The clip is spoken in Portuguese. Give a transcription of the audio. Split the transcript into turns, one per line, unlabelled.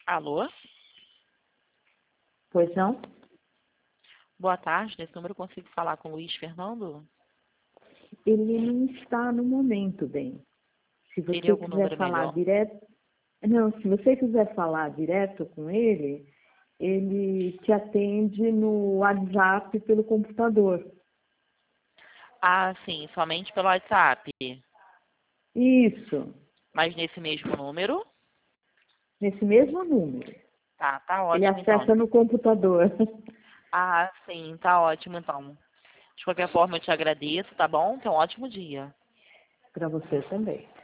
Alô?
Pois não?
Boa tarde. Nesse número eu consigo falar com o Luiz Fernando?
Ele não está no momento, bem. Se
Teria
você
algum
quiser
número
falar
melhor?
direto. Não, se você quiser falar direto com ele, ele te atende no WhatsApp pelo computador.
Ah, sim, somente pelo WhatsApp.
Isso,
Mas nesse mesmo número?
nesse mesmo número.
Tá
Ele
ótimo então.
acessa no computador.
Ah, sim, tá ótimo então. De qualquer forma, eu te agradeço, tá bom? Tenha um ótimo dia.
Para você também.